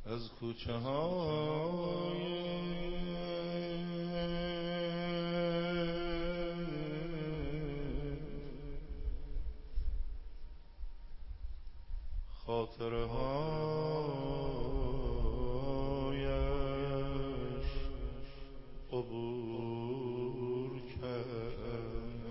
از کوچه های خاطره هایش عبور کرد.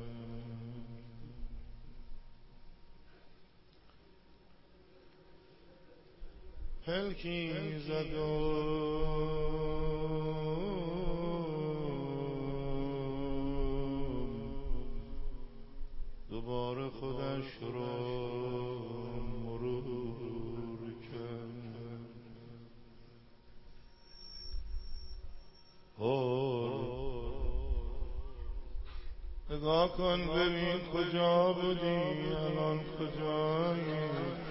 پلکی زد و دوباره خودش رو مرور کرد. نگاه کن ببین کجا بودی الان کجایی.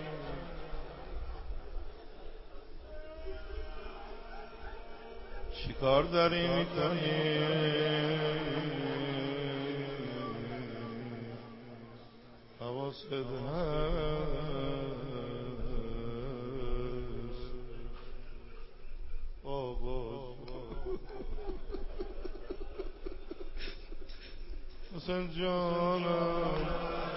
چیکار داری میکنی؟ حواست هست بابا حسین جانم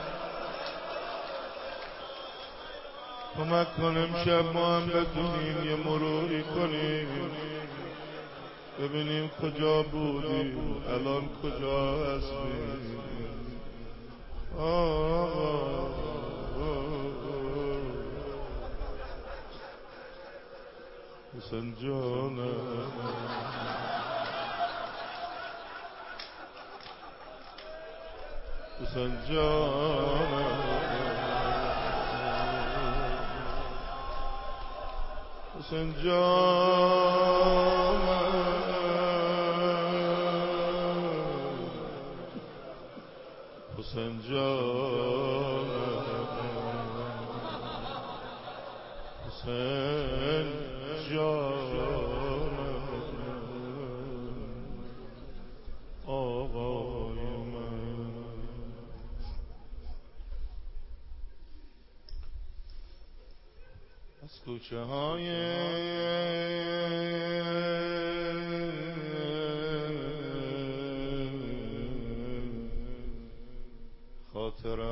کمک کن امشب ما هم بتونیم یه مروری کنیم ببینیم کجا بودیم الان کجا هستیم. حسین جانم حسین جانم حسین جانم حسین جانم حسین جانم آقای من. از کوچه های خاطره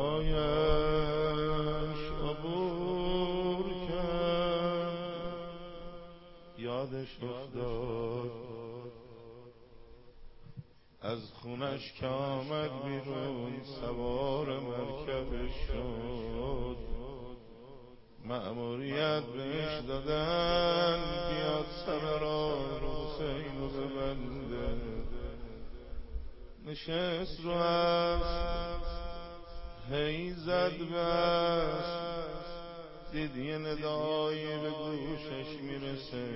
هایش عبور کرد. یادش افتاد از خونش که آمد بیرون سوار مرکبش شد. مأموریت بهش دادن بیاد سر راه حسین رو ببنده. نشست رو اسب هی زد بس دید یه ندایی به گوشش میرسه.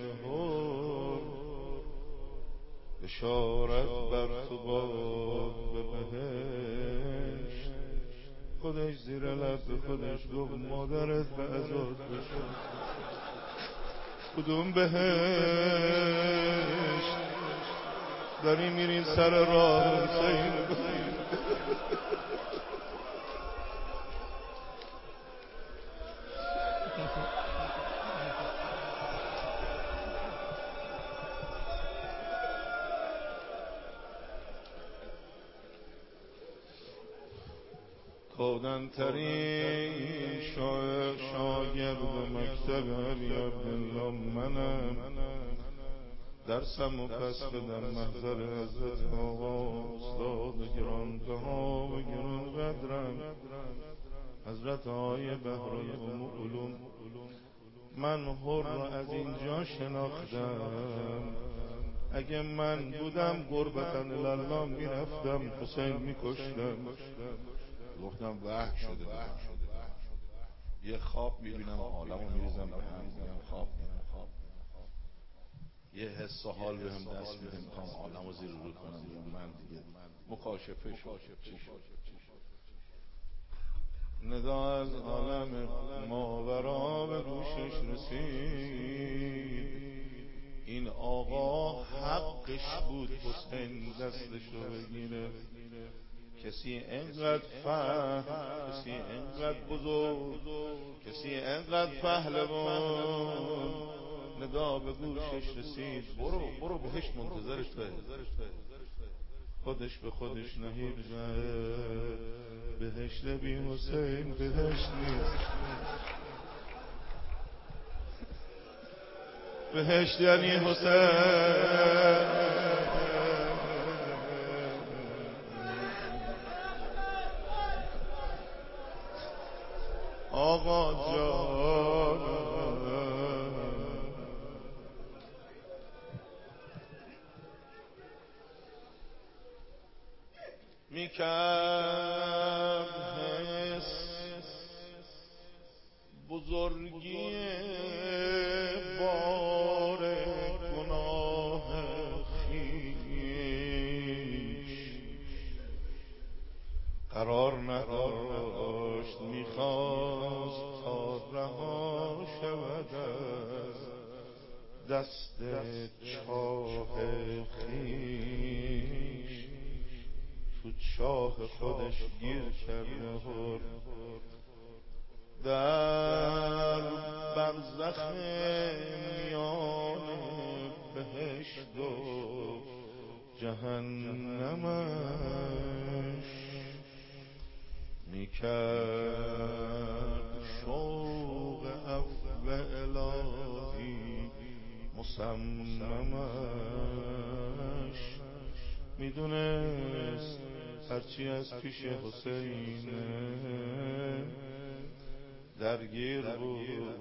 بشارت بر تو باد به بهشت. خودش زیر لب به خودش گفت مادرت به عزاد بشد. کدوم بهشت داری میری سر راه حسین؟ کودن‌ترین شاگرد مکتب علی عبدالله منم. درسم و پس بدم محضر حضرت آقا استاد گرانبها و گرانقدرم حضرت آقای بحرالعلوم. من حر را از اینجا شناختم. اگه من بودم قربتن الله میرفتم حسین میکشتم. گفتم وحی شده یه خواب میبینم عالمو میریزم به هم میگم خواب یه حس و حال به هم دست میده میخوام عالمو زیر رو کنم من دیگه مکاشفه شد. ندا از عالم ماورا به گوشش رسید. این آقا حقش بود حسین دستشو بگیره کسی انقدر فهم، کسی انقدر بزرگ، کسی انقدر پهلوان ندا به گوشش رسید برو بهشت منتظرته. خودش به خودش نهیب زد بهشت بی حسین بهشت نیست. بهشت یعنی حسین. آقا جان میکرد حس بزرگی بار گناه خویش، قرار نداشت میخواست تا رها شود از دست چاه خویش. تو چاه خودش گیر کرده در برزخ میان بهشت و جهنمش میکرد شوق عفو الهی مصممش. میدونست هرچی از پیش حسین درگیر بود،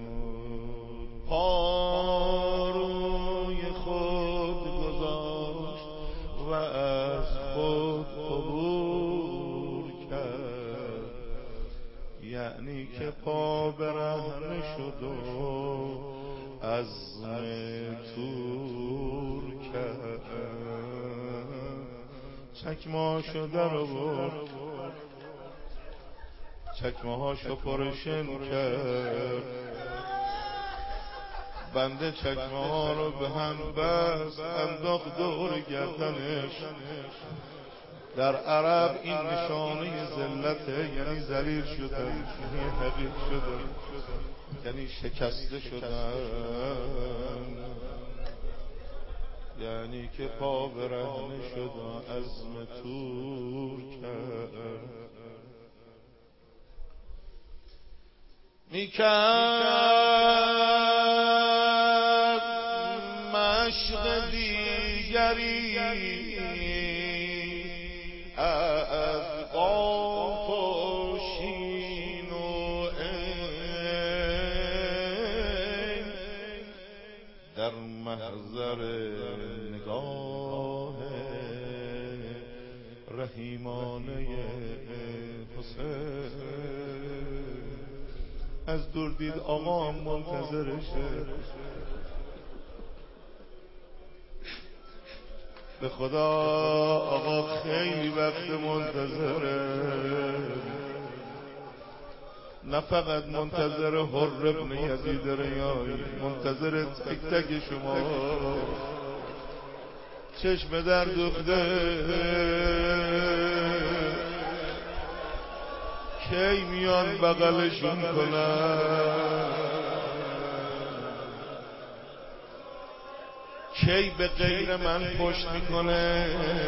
پا روی خود گذاشت و از خود عبور کرد. یعنی که پا برهنه شد و عزم تور کرد. چکمه‌هاشو در آورد، چکمه‌هاشو پرشن کرد، بنده چکمه‌ها رو به هم بست انداخت دور گردنش. در عرب این نشانه ذلته، یعنی ذلیل شدن، یعنی حقیر شدن، یعنی شکسته شدن، یعنی که پا برهنه شد و عزم تور کرد. میکرد مشق دیگری از قاف و شین و عین در محضر نگاه رحیمانه حسین. از دور دید آقا منتظرشه. به خدا آقا خیلی وقت منتظره، نه فقط منتظر حر ابن یزید ریایی، منتظر تک تک شما. چشم در دوخته کی میان بغلشون کنن، کی به غیر من پشت میکنه،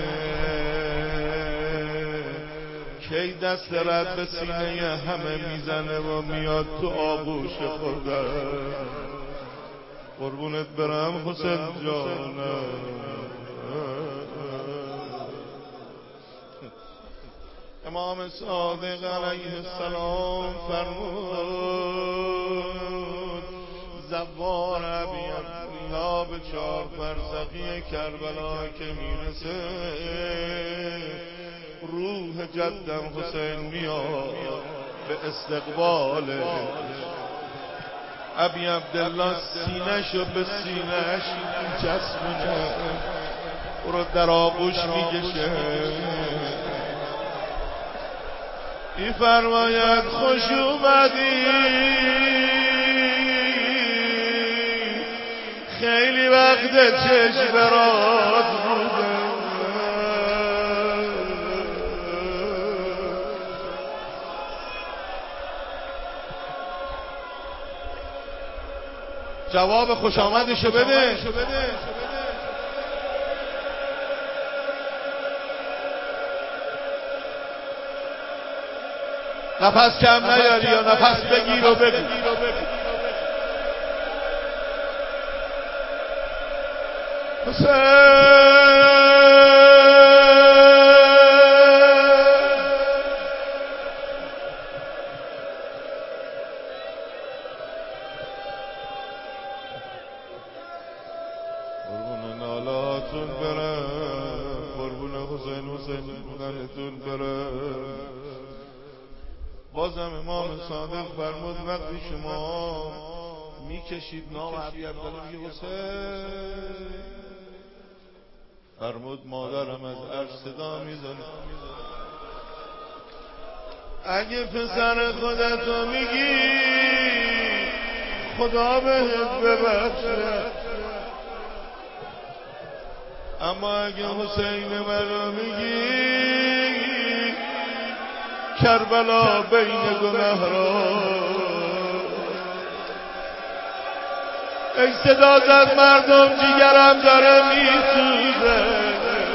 کی دست رد به سینه همه میزنه و میاد تو آغوش خودم. قربونت برم حسین جانم. امام صادق علیه السلام فرمود زوار ابی عبدالله به 4 فرسخی کربلا که میرسه، روح جدم حسین میاد به استقبال ابی عبدالله، سینه‌شو به سینه‌اش چسبونه، او رو در آغوش میکشه، میفرماید خوش اومدی، خیلی وقت چشم برات بوده، جواب خوش آمدشو بده. نفس کم نیاری یا نفس بگیر و بگو. قربون نالاتون برم، قربون حسین بودنتون برم. بازم امام صادق فرمود وقتی شما میکشید نام عبی عبدالله میگه حسین، فرمود مادرم از عرش صدا میزنه اگه پسر خودتو میگی خدا بهت ببخشه، اما اگه حسین منو میگی کربلا بین دو نهران. ای صدا زد مردم جیگرم داره میسوزه.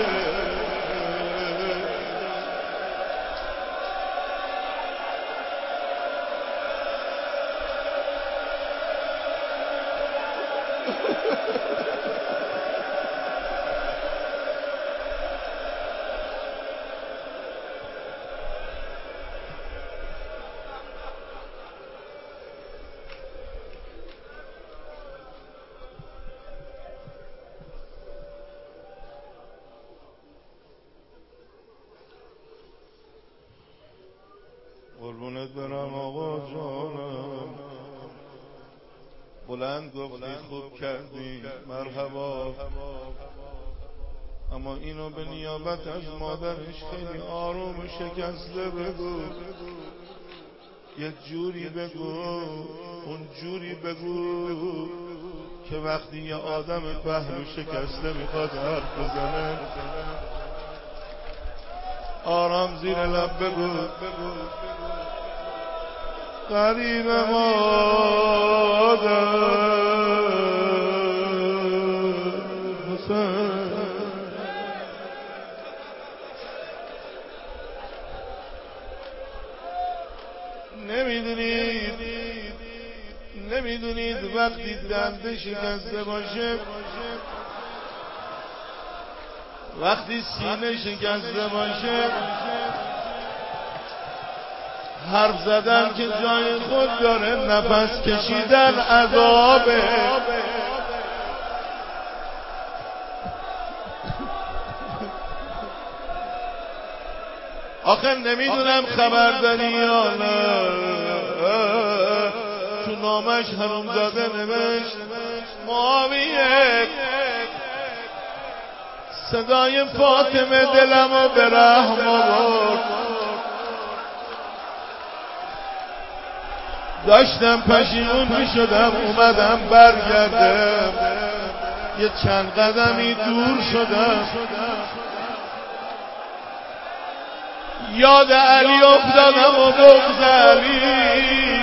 قربونت برم آقا جانم، بلند گفتی خوب کردی مرحبا، اما اینو به نیابت از مادرش خیلی آروم و شکسته بگو، یه جوری بگو، اون جوری بگو که وقتی یه آدم پهلو شکسته میخواد حرف بزنه آرام زیر لب بگو. غریب مادر حسین، نمیدونید وقتی دنده شکسته باشه، وقتی سینه شکسته باشه، حرف زدن که جای خود داره، نفس کشیدن عذابه. آخه نمیدونم خبر داری یا نه، تو نامش حرومزاده نوشت معاویه صدای فاطمه دلمو به رحم آورد، داشتم پشیمون میشدم اومدم برگردم، یه چند قدمی دور شدم یاد علی افتادم و بغض علی.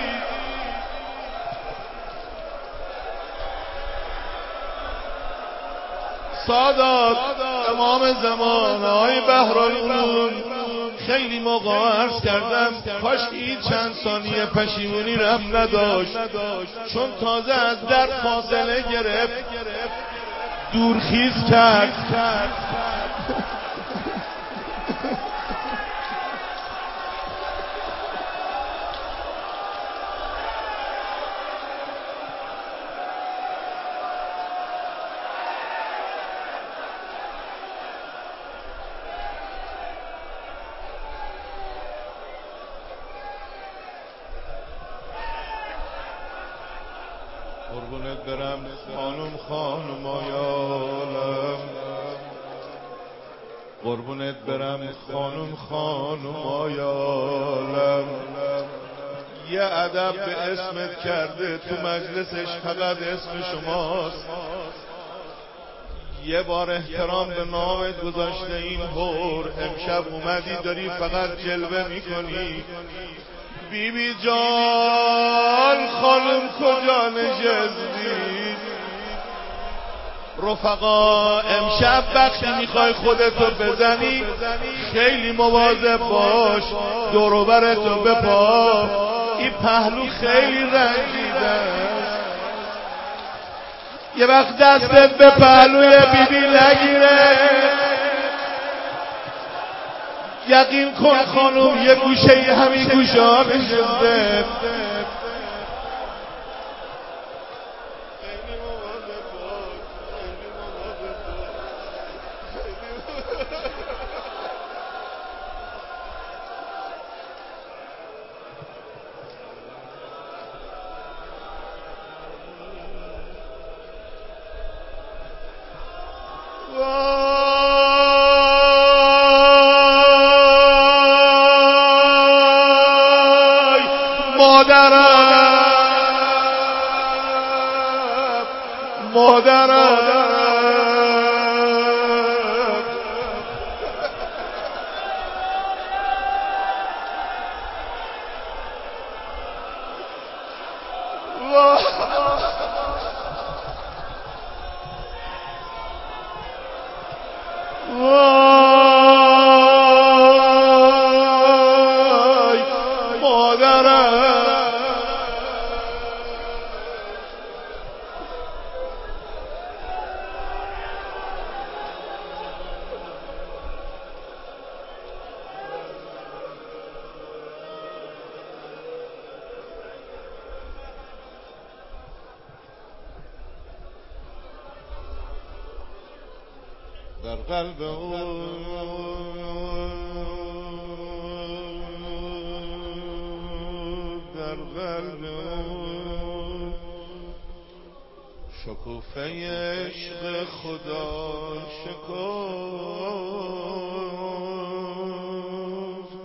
سادات امام زمان آقای بهرالعلوم خیلی موقع عرض کردم کاش این چند ثانیه پشیمونی رم نداشت، چون تازه از در فاصله گرفت دورخیز کرد. قربونت برم خانم آیالم، قربونت برم خانم آیالم، یه ادب به اسمت کرده تو مجلسش فقط اسم شماست، یه بار احترام به نامت گذاشته این بار امشب اومدی داری فقط جلوه میکنی. بیبی جان خانم کجا نشستی؟ رفقا امشب وقتی میخوای خودتو بزنی خیلی مواظب باش، دور و برتو بپا، این پهلو خیلی رنجیده است. یه وقت دستت به پهلوی بیبی نگیره، یقین کن خانم یه گوشه همین گوشه ها نشسته. مادرم در قلب در قلب شکوفه عشق خدا شکفت،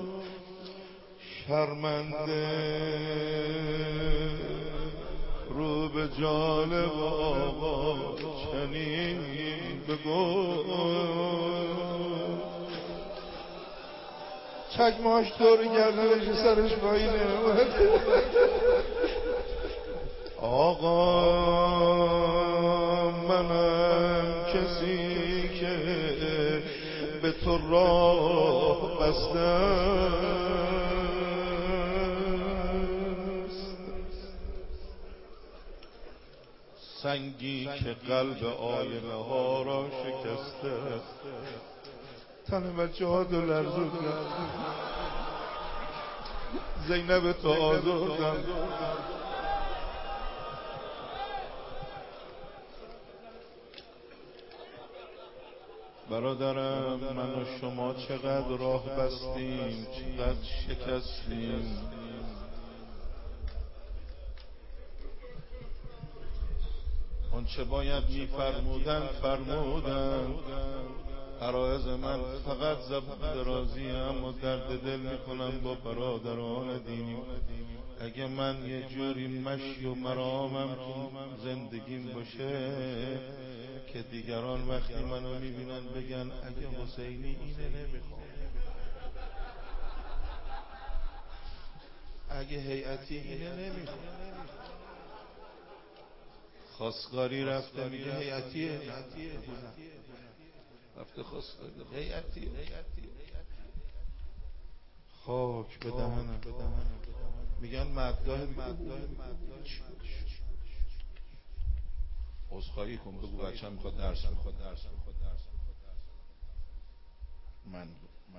شرمنده رو به جانب آقا چنین بگو، چکماش طور گردنش سرش پایینه. آقا منم کسی که به تو راه بستم، سنگی که قلب آینه ها را شکسته، تن بچه ها دو لرزوندن، زینب تو آزردن. برادرم من و شما چقدر راه بستیم، چقدر شکستیم، اون چه باید میفرمودن فرمودن. عرایض من فقط زبان درازی، اما درد دل میکنم با برادران دینی. اگه من یه جوری مشی و مرامم تو زندگیم باشه که دیگران وقتی منو میبینن بگن اگه حسینی اینه نمیخوام، اگه هیئتی اینه نمیخوام. خواستگاری رفته میگه هیئتیه، رفته خواستگاری هیئتیه. خاک به دهنم. میگن مدگاه، عذرخواهی کن بگو بچه‌م میخواد درس بخواد. من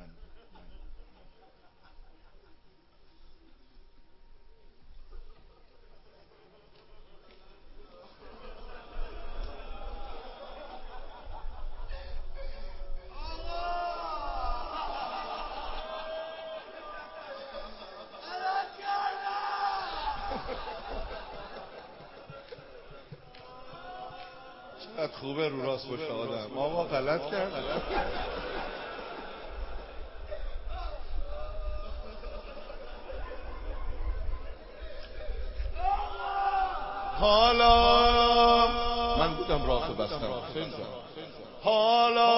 چقدر خوبه رو راست باشه آدم. آقا غلط کرد. حالا من بودم راه بستم، حالا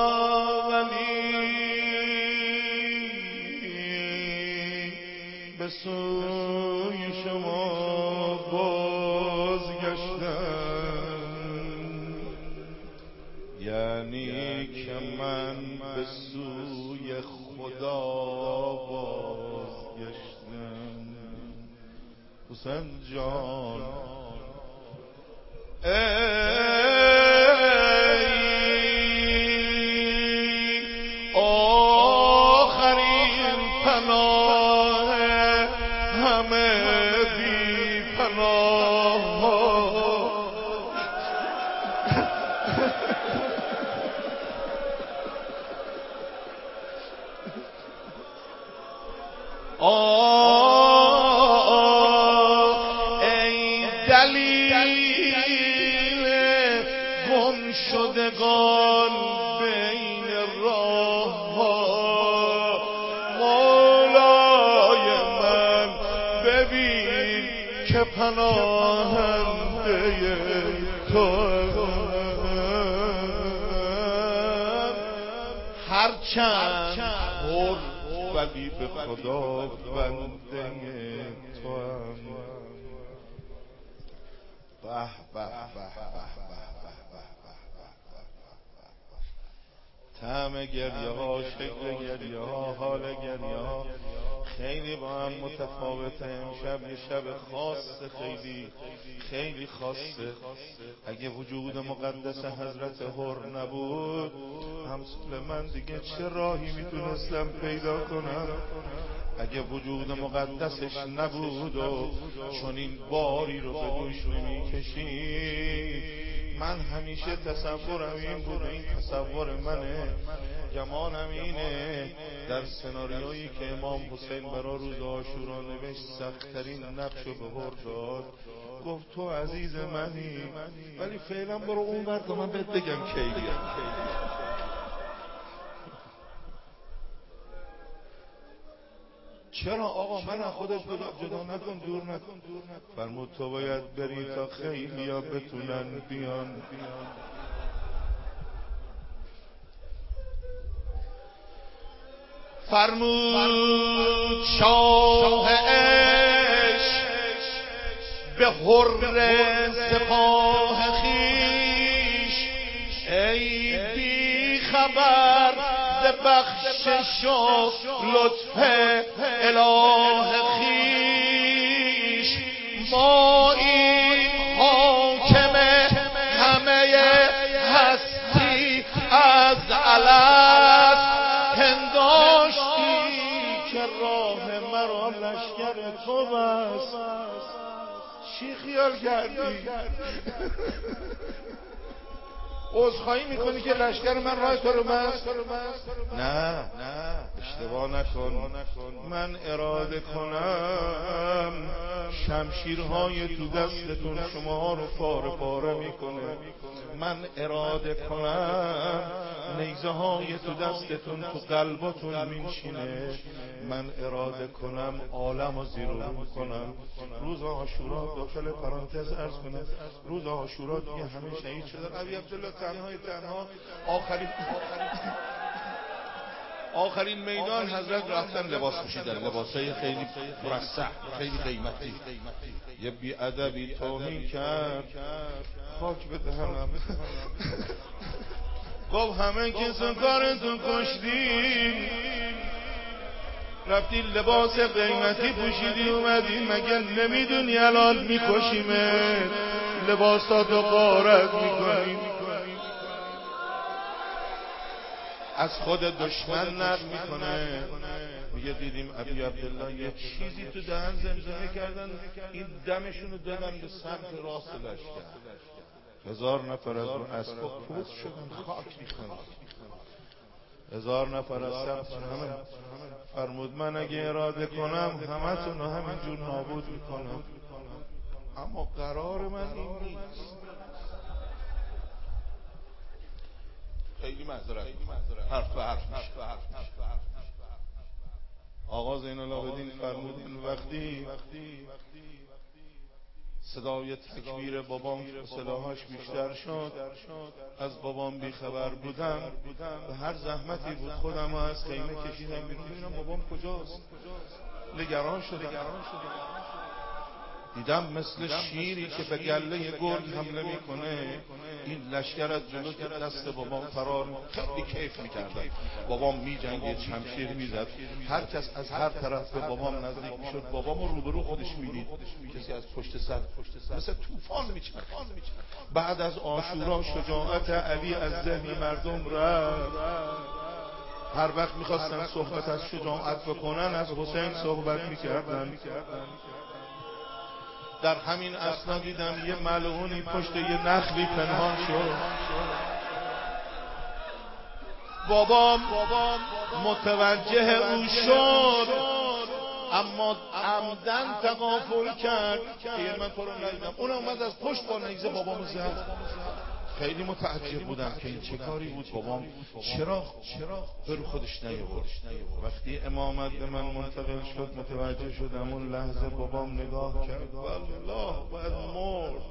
ولی به سوی شما بازگشتم، یعنی که من به سوی خدا بازگشتم. حسین جان ای آخرین پناه همه بی پناه، ای دلیل گم شدگان بین راه ها، مولای من ببین که پناهنده تو، هرچند خور ولی به خدا بنده تو هم. به به طعم گریه ها، شکل گریه ها، حال گریه ها خیلی با هم متفاوته. امشب یه شب خاصه، خیلی خاصه. اگه وجود مقدس حضرت حر نبود، همسال من دیگه چه راهی میتونستم پیدا کنم؟ اگه وجود مقدسش نبود و چون این باری رو به دوش نمیکشید، من همیشه تصورم این بوده، این تصور منه، گمانم اینه، در سناریویی که امام حسین برا روز عاشورا نوشت سخت‌ترین نقش رو به حر داد، گفت تو عزیز منی، ولی فعلا برو اون ور تا من بهت بگم کی بیام. چرا آقا من از خودت جدا نکن، دور نکن. فرمود تو باید بری تا خیلی ها بتونن بیان. فرمود شاه عشق به حر سپاه خیش، ای بی خبر ز بخشش و لطف اله خیش، ما این حاکم همه هستی از الست، پنداشتی که راه مرا لشکر تو بست. چی خیال کردی؟ عذرخواهی میکنی که لشکر من راه تو رو بست؟ نه اشتباه نکن. من اراده کنم شمشیرهای تو دستتون شما رو پاره پاره میکنه. من اراده کنم نیزه های تو دستتون تو قلبتون میشینه. من اراده کنم عالم رو زیرو میکنم. روز عاشورا داخل پرانتز عرض کنم، روز عاشورا دیگه همه شهید شدن. ابی عبدالله تنها آخرین میدان حضرت رفتن لباس پوشیدن، لباسای خیلی مرصع، خیلی قیمتی. یه بی‌ادبی توهین کرد، خاک به دهنم. گفت همه کسان کارتون کشتین، رفتی لباس قیمتی پوشیدی اومدی، مگه نمیدونی الان میکشیمت، لباساتو غارت میکنی. از خود دشمن نقل میکنه، میگه دیدیم ابی عبدالله یه چیزی تو دهن زمزمه کردن، این دمشونو دادن به سمت راست لشکر. 1000 نفر از اون اسبا پوست شدن، خاک میکنن. 1000 نفر از سمت همه. فرمود من اگه اراده کنم همتون رو همینجور نابود میکنم، اما قرار من این نیست. خیلی معذرت حرف به حرف میشه. آقا زین العابدین فرمودن وقتی صدای تکبیر بابام صداهاش بیشتر شد، از بابام بیخبر بودم، به هر زحمتی بود خودم از خیمه کشیدم بیرون ببینم بابام کجاست. نگران شدم. دیدم مثل شیری که به گله گرگ حمله میکنه این لشکر از جلو که دست بابام فرار. خیلی کیف میکردن. بابام میجنگید، شمشیر میزد، هر کس از هر طرف به بابام نزدیک میشد بابامو روبرو خودش میدید، کسی از پشت سر مثل طوفان میچرخید. بعد از عاشورا شجاعت علی از ذهن مردم رفت. هر وقت میخواستن صحبت از شجاعت بکنن از حسین صحبت میکردن. در همین اثنا دیدم یه ملعونی پشت یه نخلی پنهان شد. بابام متوجه او شد اما عمدن تغافل کرد که من تو رو ندیدم. اون اومد از پشت با نیزه بابامو زد. خیلی متعجب بودم که این چه کاری بود، بابام چرا برو خودش نیاورد. وقتی امامت به من منتقل شد متوجه شدم اون لحظه بابام نگاه کرد والله باید مرد.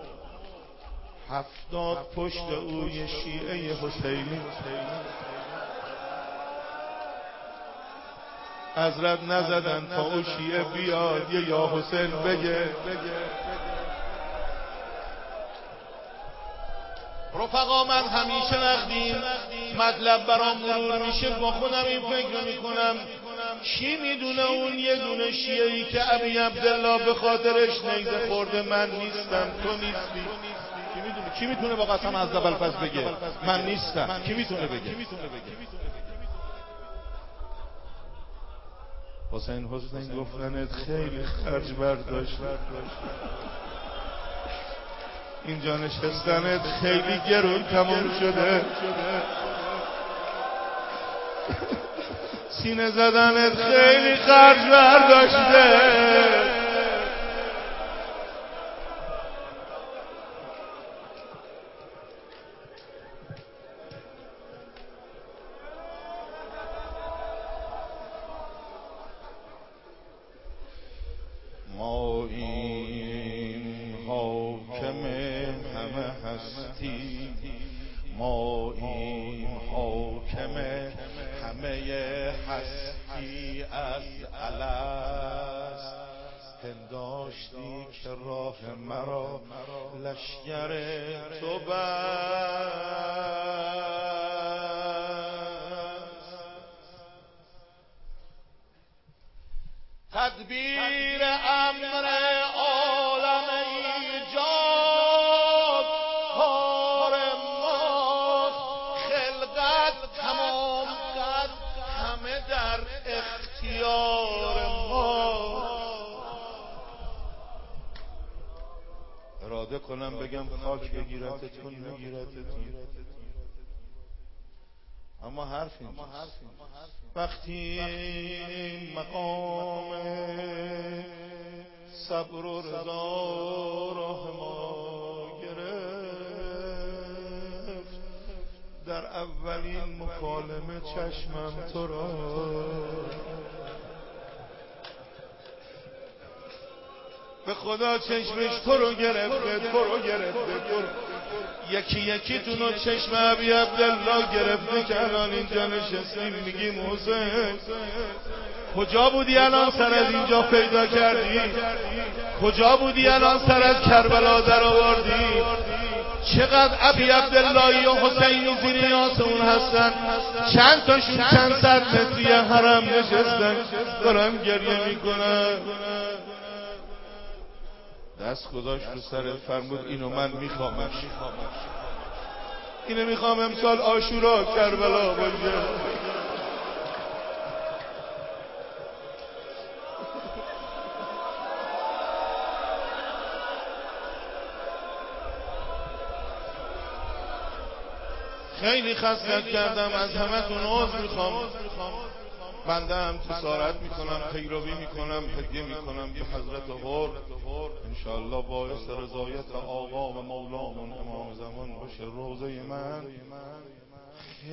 70 پشت او یه شیعه حسینی. حضرت نزدن تا او شیعه بیاد یه یا حسین بگه. رفقا من همیشه وقتی مطلب برام مرور میشه با خودم این فکر میکنم کی میدونه اون یه دونه شیعه‌ای که ابی عبدالله به خاطرش نیزه خورده من نیستم، تو نیستی. کی میتونه با قسم از ابوالفضل بگه من نیستم؟ کی میتونه بگه؟ حسین گفتنت خیلی خرج برداشت، اینجا نشستنت خیلی گرون تموم شده، سینه زدنت خیلی خرج برداشته. ما این حاکم همه هستی، ما این حاکم همه هستی از الست. پنداشتی که راه مرا لشکر تو تدبیر امر عالم ایجاد کار ماست، خلقت تمام قد همه در اختیار ما. اراده کنم بگم خاک بگیرتتون نگیرتتون، اما حرف اینجاست. وقتی مقام صبر و رضا راه ما گرفت، در اولین مکالمه چشمم تو را به خدا چشمش تو رو گرفته، یکی یکیتون رو چشم ابی عبدالله گرفته که الان اینجا نشستیم میگیم حسین کجا بودی الان سر از اینجا پیدا کردی؟ کجا بودی الان سر از کربلا در آوردی؟ چقدر ابی عبداللهی و حسینی زیر آسمون هستن، چند تاشون چند صد متری حرم نشستن دارن گریه میکنن. دست گذاشت رو سرت فرمود اینو من میخوامش، اینو میخوام امسال عاشورا کربلا باشه. خیلی خستت کردم، از همتون عذر میخوام. بنده هم تسارت میکنم، پیروی میکنم، هدیه میکنم به حضرت حر، انشاءالله باعث رضایت آقا و مولامون امام زمان باشه. روضه من